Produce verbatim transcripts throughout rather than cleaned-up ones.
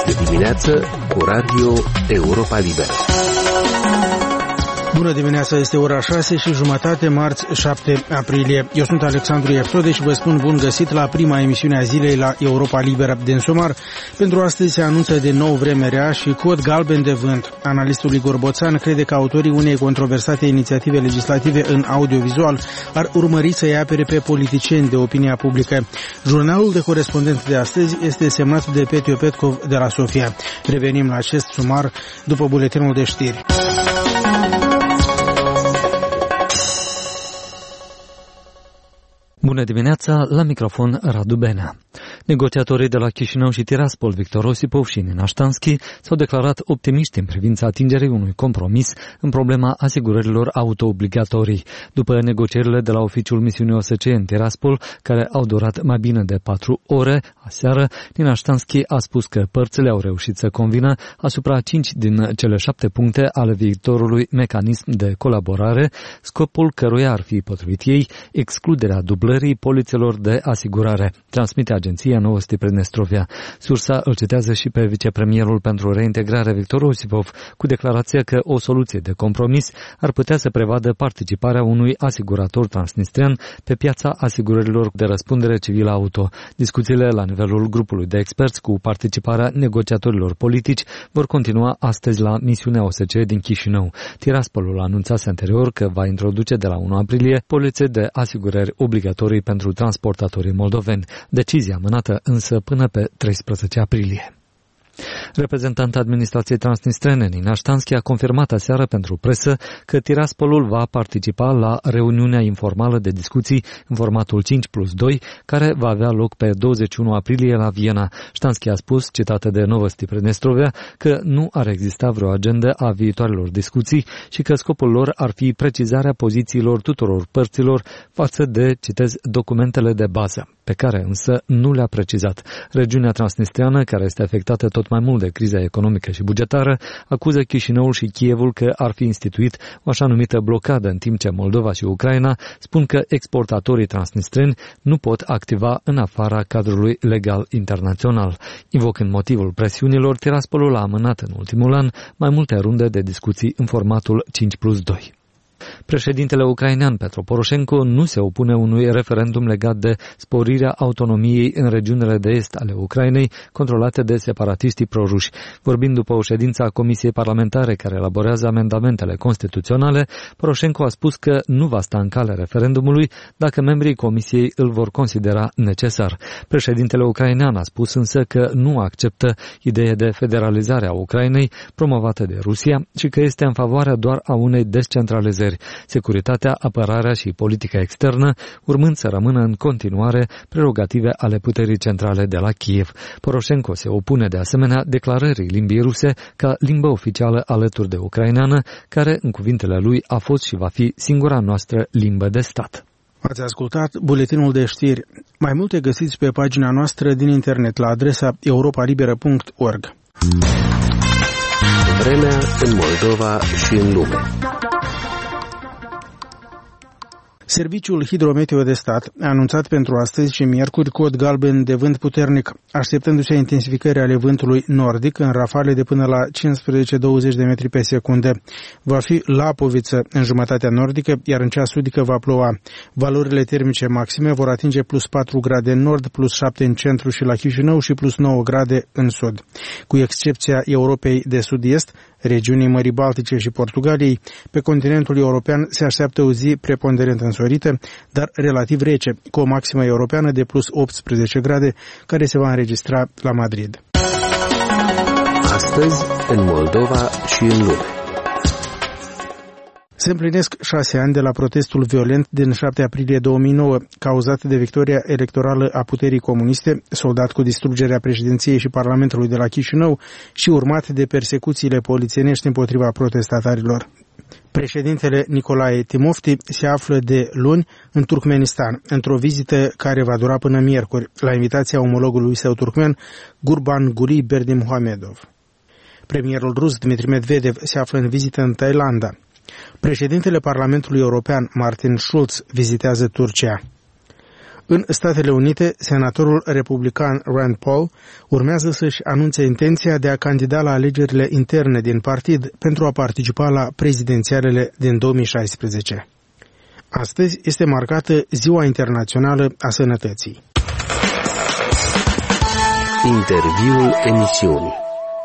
Este dimineață cu Radio Europa Liberă. Bună dimineața, este ora șase și jumătate, marți șapte aprilie. Eu sunt Alexandru Ieftode și vă spun bun găsit la prima emisiune a zilei la Europa Liberă. Din Somar, pentru astăzi se anunță de nou vreme rea și cod galben de vânt. Analistul Igor Boțan crede că autorii unei controversate inițiative legislative în audiovizual ar urmări să-i apere pe politicieni de opinia publică. Jurnalul de corespondent de astăzi este semnat de Petio Petkov de la Sofia. Revenim la acest sumar după buletinul de știri. Bună dimineața, la microfon Radu Benea. Negociatorii de la Chișinău și Tiraspol, Victor Osipov și Nina Ștanski, s-au declarat optimiști în privința atingerii unui compromis în problema asigurărilor auto-obligatorii. După negocierile de la oficiul misiunii O S C E în Tiraspol, care au durat mai bine de patru ore, aseară, Nina Ștanski a spus că părțile au reușit să convină asupra cinci din cele șapte puncte ale viitorului mecanism de colaborare, scopul căruia ar fi, potrivit ei, excluderea dublării polițelor de asigurare, transmite agenția Novosti Prednestrovia. Sursa îl citează și pe vicepremierul pentru reintegrare Victor Osipov, cu declarația că o soluție de compromis ar putea să prevadă participarea unui asigurator transnistrian pe piața asigurărilor de răspundere civilă auto. Discuțiile la nivelul grupului de experți cu participarea negociatorilor politici vor continua astăzi la misiunea O S C E din Chișinău. Tiraspolul anunțase anterior că va introduce de la unu aprilie polițe de asigurări obligatorii pentru transportatorii moldoveni. Decizia amânată însă până pe treisprezece aprilie. Reprezentanta administrației transnistrene, Nina Ștanski, a confirmat aseară pentru presă că Tiraspolul va participa la reuniunea informală de discuții în formatul cinci plus doi, care va avea loc pe douăzeci și unu aprilie la Viena. Ștanski a spus, citată de Novosti Prednestrovia, că nu ar exista vreo agendă a viitoarelor discuții și că scopul lor ar fi precizarea pozițiilor tuturor părților față de, citez, documentele de bază, pe care însă nu le-a precizat. Regiunea transnistriană, care este afectată tot mai mult de criza economică și bugetară, acuză Chișinăul și Kievul că ar fi instituit o așa numită blocadă, în timp ce Moldova și Ucraina spun că exportatorii transnistreni nu pot activa în afara cadrului legal internațional. Invocând motivul presiunilor, Tiraspolul a amânat în ultimul an mai multe runde de discuții în formatul cinci plus doi. Președintele ucrainean Petro Poroșenko nu se opune unui referendum legat de sporirea autonomiei în regiunile de est ale Ucrainei, controlate de separatiștii proruși. Vorbind după o ședință a Comisiei Parlamentare care elaborează amendamentele constituționale, Poroșenko a spus că nu va sta în calea referendumului dacă membrii Comisiei îl vor considera necesar. Președintele ucrainean a spus însă că nu acceptă ideea de federalizare a Ucrainei promovată de Rusia și că este în favoarea doar a unei descentralizări. Securitatea, apărarea și politica externă, urmând să rămână în continuare prerogative ale puterii centrale de la Kiev. Poroșenko se opune de asemenea declarării limbii ruse ca limbă oficială alături de ucraineană, care, în cuvintele lui, a fost și va fi singura noastră limbă de stat. Ați ascultat buletinul de știri. Mai multe găsiți pe pagina noastră din internet la adresa europa liberă punct org. Vremea în Moldova și în lume. Serviciul Hidrometeo de Stat a anunțat pentru astăzi și miercuri cod galben de vânt puternic, așteptându-se intensificări ale vântului nordic în rafale de până la cincisprezece douăzeci de metri pe secundă. Va fi Lapoviță în jumătatea nordică, iar în cea sudică va ploua. Valorile termice maxime vor atinge plus patru grade în nord, plus șapte în centru și la Chișinău și plus nouă grade în sud. Cu excepția Europei de sud-est, regiunii Mării Baltice și Portugaliei, pe continentul european se așteaptă o zi preponderent însorită, dar relativ rece, cu o maximă europeană de plus optsprezece grade, care se va înregistra la Madrid. Astăzi, în Moldova și în lume. Se împlinesc șase ani de la protestul violent din șapte aprilie două mii nouă, cauzat de victoria electorală a puterii comuniste, soldat cu distrugerea președinției și Parlamentului de la Chișinău și urmat de persecuțiile polițienești împotriva protestatarilor. Președintele Nicolae Timofti se află de luni în Turkmenistan, într-o vizită care va dura până miercuri, la invitația omologului său turkmen, Gurbanguly Berdimuhamedov. Premierul rus Dmitri Medvedev se află în vizită în Thailanda. Președintele Parlamentului European, Martin Schulz, vizitează Turcia. În Statele Unite, senatorul republican Rand Paul urmează să-și anunțe intenția de a candida la alegerile interne din partid pentru a participa la prezidențialele din două mii șaisprezece. Astăzi este marcată Ziua Internațională a Sănătății. Interviul emisiunii.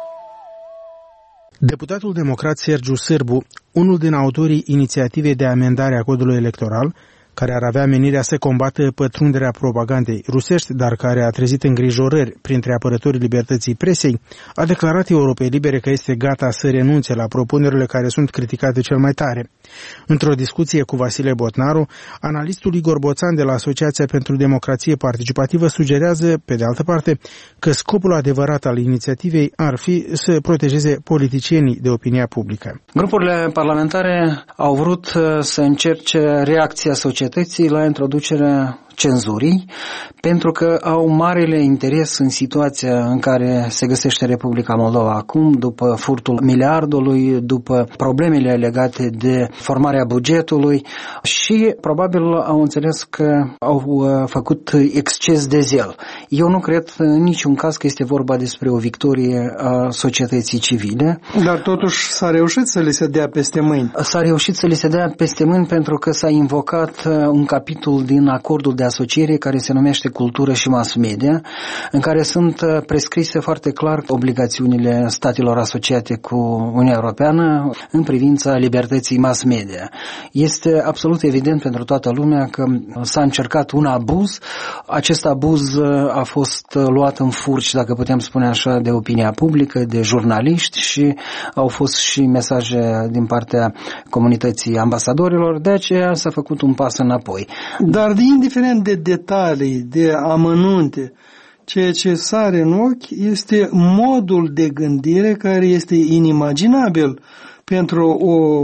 Deputatul democrat Sergiu Sârbu, unul din autorii inițiativei de amendare a codului electoral, care ar avea menirea să combată pătrunderea propagandei rusești, dar care a trezit îngrijorări printre apărătorii libertății presei, a declarat Europei Libere că este gata să renunțe la propunerile care sunt criticate cel mai tare. Într-o discuție cu Vasile Botnaru, analistul Igor Boțan de la Asociația pentru Democrație Participativă sugerează, pe de altă parte, că scopul adevărat al inițiativei ar fi să protejeze politicienii de opinia publică. Grupurile parlamentare au vrut să încerce reacția societății la introducerea cenzurii, pentru că au marele interes în situația în care se găsește Republica Moldova acum, după furtul miliardului, după problemele legate de formarea bugetului și probabil au înțeles că au făcut exces de zel. Eu nu cred în niciun caz că este vorba despre o victorie a societății civile. Dar totuși s-a reușit să li se dea peste mâini. S-a reușit să li se dea peste mâini pentru că s-a invocat un capitol din acordul de asociere care se numește cultură și mass media, în care sunt prescrise foarte clar obligațiunile statelor asociate cu Uniunea Europeană în privința libertății mass media. Este absolut evident pentru toată lumea că s-a încercat un abuz. Acest abuz a fost luat în furci, dacă putem spune așa, de opinia publică, de jurnaliști și au fost și mesaje din partea comunității ambasadorilor, de aceea s-a făcut un pas înapoi. Dar indiferent de detalii, de amănunte, ceea ce sare în ochi este modul de gândire care este inimaginabil pentru o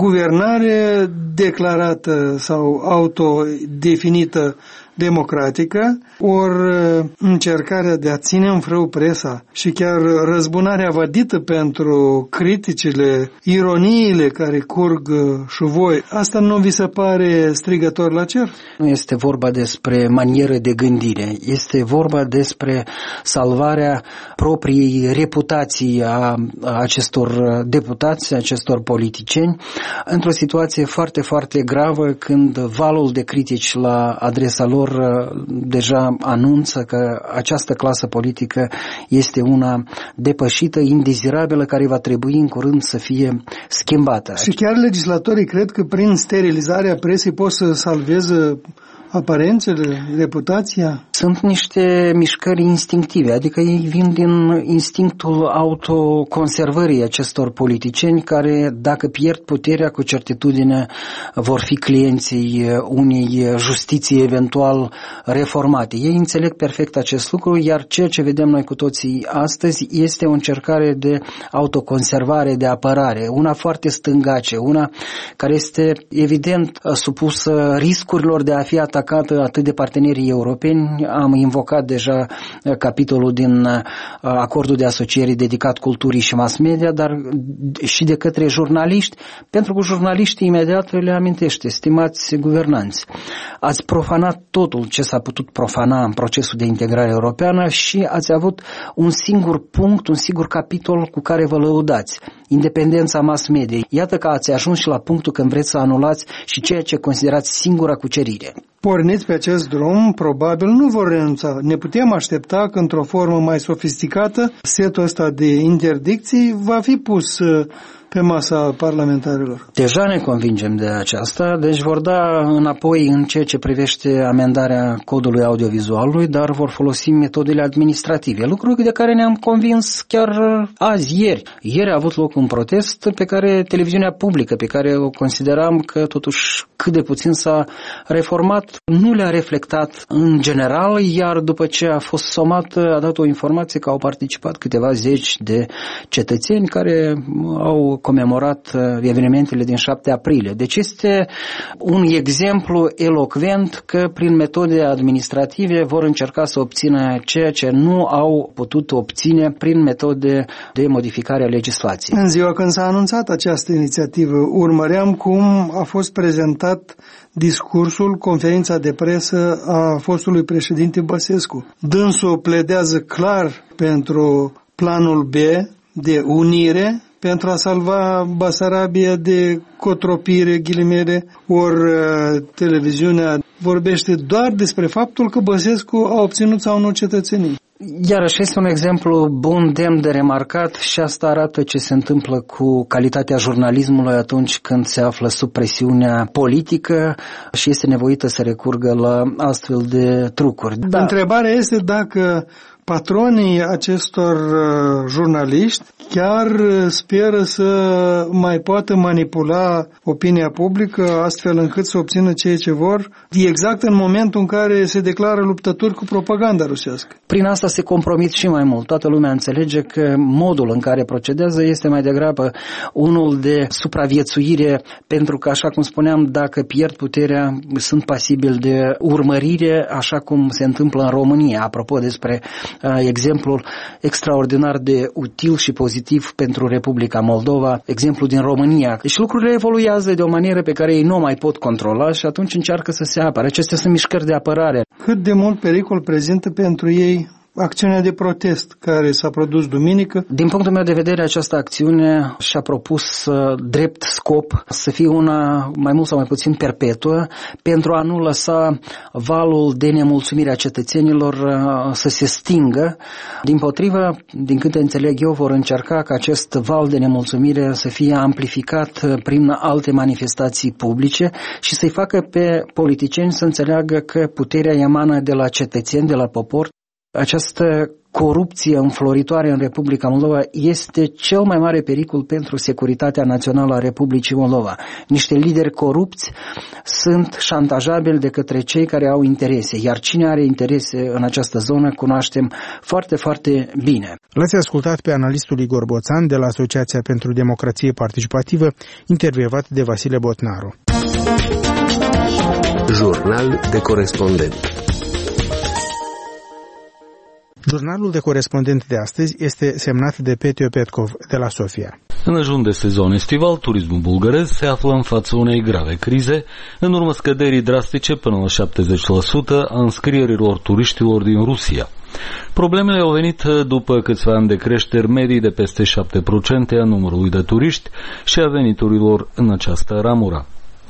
guvernare declarată sau autodefinită democratică, ori încercarea de a ține în frâu presa și chiar răzbunarea vădită pentru criticile, ironiile care curg șuvoi, asta nu vi se pare strigător la cer? Nu este vorba despre manieră de gândire, este vorba despre salvarea propriei reputații a acestor deputați, acestor politicieni, într-o situație foarte, foarte gravă când valul de critici la adresa lor deja anunță că această clasă politică este una depășită, indezirabilă, care va trebui în curând să fie schimbată. Și chiar legislatorii cred că prin sterilizarea presei pot să salveze aparențele, reputația? Sunt niște mișcări instinctive, adică ei vin din instinctul autoconservării acestor politicieni care, dacă pierd puterea, cu certitudine vor fi clienții unei justiții eventual reformate. Ei înțeleg perfect acest lucru, iar ceea ce vedem noi cu toții astăzi este o încercare de autoconservare, de apărare, una foarte stângace, una care este evident supusă riscurilor de a fi atacată atât de partenerii europeni. Am invocat deja capitolul din acordul de asociere dedicat culturii și mass media, dar și de către jurnaliști, pentru că jurnaliștii imediat le amintește: stimați guvernanți, ați profanat totul ce s-a putut profana în procesul de integrare europeană și ați avut un singur punct, un singur capitol cu care vă lăudați: independența mass media. Iată că ați ajuns și la punctul când vreți să anulați și ceea ce considerați singura cucerire. Porniți pe acest drum, probabil nu vor renunța. Ne putem aștepta că într-o formă mai sofisticată setul ăsta de interdicții va fi pus pe masa parlamentarilor. Deja ne convingem de aceasta, deci vor da înapoi în ceea ce privește amendarea codului audiovizualului, dar vor folosi metodele administrative, lucruri de care ne-am convins chiar azi, ieri. Ieri a avut loc un protest pe care televiziunea publică, pe care o consideram că totuși cât de puțin s-a reformat, nu le-a reflectat în general, iar după ce a fost somat, a dat o informație că au participat câteva zeci de cetățeni care au au comemorat evenimentele din șapte aprilie. Deci este un exemplu elocvent că prin metode administrative vor încerca să obțină ceea ce nu au putut obține prin metode de modificare a legislației. În ziua când s-a anunțat această inițiativă, urmăream cum a fost prezentat discursul, conferința de presă a fostului președinte Băsescu. Dânsul pledează clar pentru planul B de unire, pentru a salva Basarabia de cotropire, ghilimele, ori televiziunea vorbește doar despre faptul că Băsescu a obținut sau nu cetățenie. Iarăși este un exemplu bun, demn de remarcat și asta arată ce se întâmplă cu calitatea jurnalismului atunci când se află sub presiunea politică și este nevoită să recurgă la astfel de trucuri. Da. Întrebarea este dacă patronii acestor uh, jurnaliști chiar speră să mai poată manipula opinia publică astfel încât să obțină ceea ce vor, exact în momentul în care se declară luptători cu propaganda rusească. Prin asta se compromit și mai mult. Toată lumea înțelege că modul în care procedează este mai degrabă unul de supraviețuire, pentru că, așa cum spuneam, dacă pierd puterea, sunt pasibili de urmărire, așa cum se întâmplă în România. Apropo despre exemplul extraordinar de util și pozitiv pentru Republica Moldova, exemplu din România. Deci lucrurile evoluează de o manieră pe care ei nu o mai pot controla și atunci încearcă să se apere. Acestea sunt mișcări de apărare. Cât de mult pericol prezintă pentru ei acțiunea de protest care s-a produs duminică? Din punctul meu de vedere, această acțiune și-a propus uh, drept scop să fie una mai mult sau mai puțin perpetuă pentru a nu lăsa valul de nemulțumire a cetățenilor uh, să se stingă. Dimpotrivă, din câte înțeleg eu, vor încerca ca acest val de nemulțumire să fie amplificat prin alte manifestații publice și să-i facă pe politicieni să înțeleagă că puterea emană de la cetățeni, de la popor. Această corupție înfloritoare în Republica Moldova este cel mai mare pericol pentru securitatea națională a Republicii Moldova. Niște lideri corupți sunt șantajabili de către cei care au interese, iar cine are interese în această zonă cunoaștem foarte, foarte bine. L-ați ascultat pe analistul Igor Boțan de la Asociația pentru Democrație Participativă, intervievat de Vasile Botnaru. Jurnal de corespondent. Jurnalul de corespondent de astăzi este semnat de Petio Petkov de la Sofia. În ajun de sezon estival, turismul bulgărez se află în fața unei grave crize, în urma scăderii drastice până la șaptezeci la sută a înscrierilor turiștilor din Rusia. Problemele au venit după câțiva ani de creșteri medii de peste șapte la sută a numărului de turiști și a veniturilor în această ramură.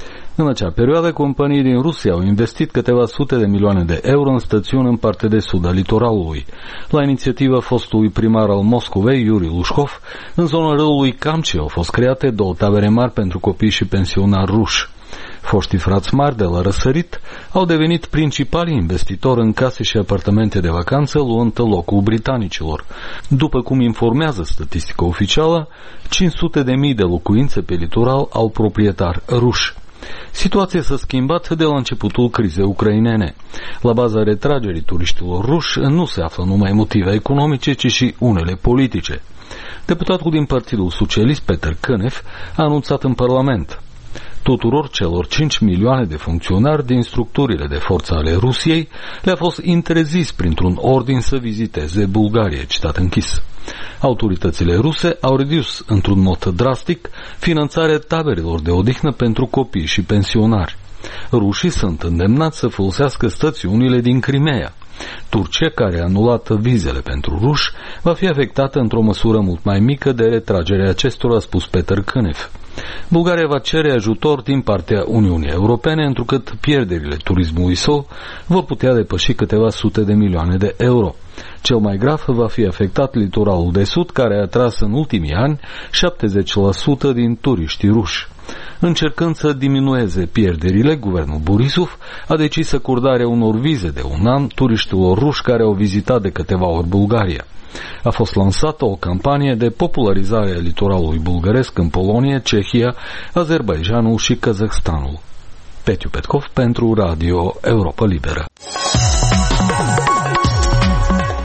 În acea perioadă, companii din Rusia au investit câteva sute de milioane de euro în stațiuni în partea de sud a litoralului. La inițiativa fostului primar al Moscovei, Yuri Lushkov, în zona râului Camci au fost create două tabere mari pentru copii și pensionari ruși. Foștii frați mari de la răsărit au devenit principali investitori în case și apartamente de vacanță, luând locul britanicilor. După cum informează statistica oficială, cinci sute de mii de locuințe pe litoral au proprietari ruși. Situația s-a schimbat de la începutul crizei ucrainene. La baza retragerii turiștilor ruși nu se află numai motive economice, ci și unele politice. Deputatul din Partidul Socialist, Peter Cânev, a anunțat în Parlament: tuturor celor cinci milioane de funcționari din structurile de forță ale Rusiei le-a fost interzis printr-un ordin să viziteze Bulgaria, citat închis. Autoritățile ruse au redus într-un mod drastic finanțarea taberelor de odihnă pentru copii și pensionari. Rușii sunt îndemnați să folosească stațiunile din Crimea. Turcia, care a anulat vizele pentru ruși, va fi afectată într-o măsură mult mai mică de retragerea acestora, a spus Peter Cânev. Bulgaria va cere ajutor din partea Uniunii Europene, întrucât pierderile turismului său vor putea depăși câteva sute de milioane de euro. Cel mai grav va fi afectat litoralul de sud, care a atras în ultimii ani șaptezeci la sută din turiștii ruși. Încercând să diminueze pierderile, guvernul Borisov a decis acordarea unor vize de un an turiștilor ruși care au vizitat de câteva ori Bulgaria. A fost lansată o campanie de popularizare a litoralului bulgăresc în Polonia, Cehia, Azerbaidjanul și Kazahstanul. Petio Petkov pentru Radio Europa Liberă.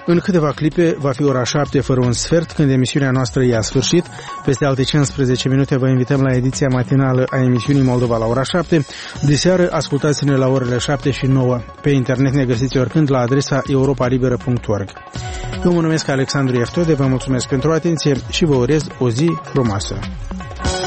În câteva clipe va fi ora șapte fără un sfert, când emisiunea noastră i-a sfârșit. Peste alte cincisprezece minute vă invităm la ediția matinală a emisiunii Moldova la ora șapte. Diseară ascultați-ne la orele șapte și nouă. Pe internet ne găsiți oricând la adresa europa liberă punct org. Eu mă numesc Alexandru Eftode, vă mulțumesc pentru atenție și vă urez o zi frumoasă.